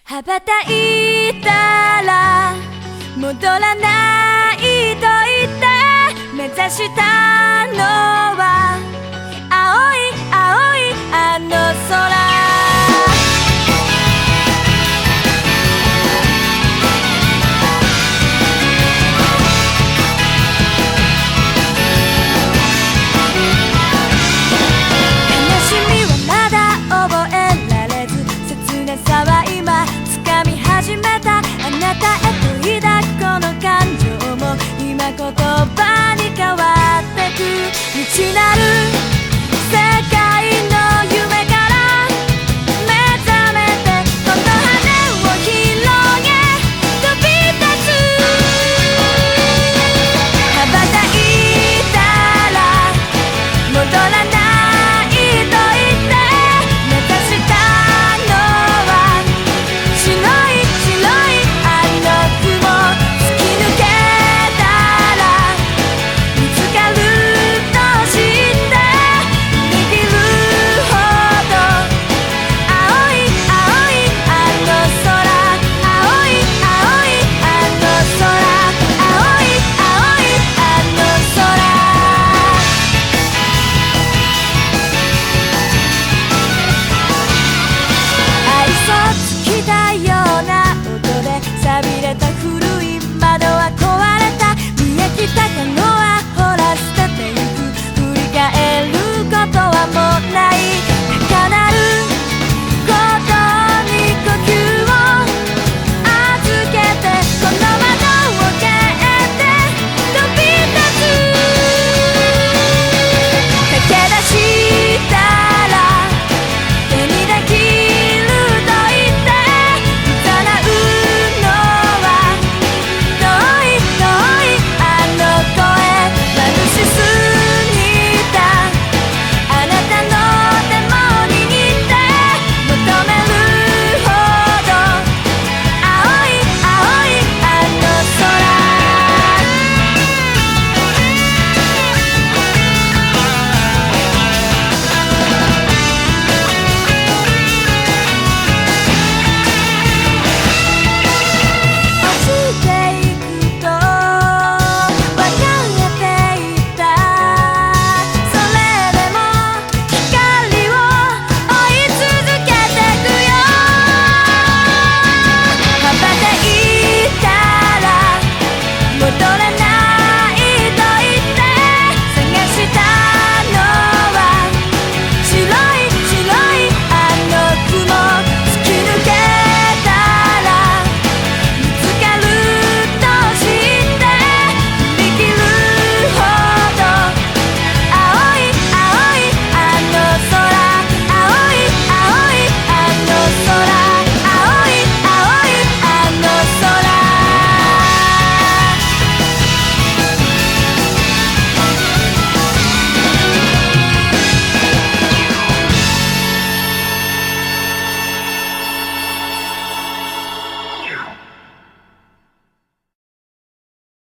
羽ばたいたら戻らないと言って目指したのは青い青いあの空。始めたあなたへと抱くこの感情も今言葉に変わってく未知なる世界の夢から目覚めてこの羽を広げ飛び立つ。羽ばたいたら戻らないと言って目指したのは白い錆びれた古い窓は壊れた見えきた可能は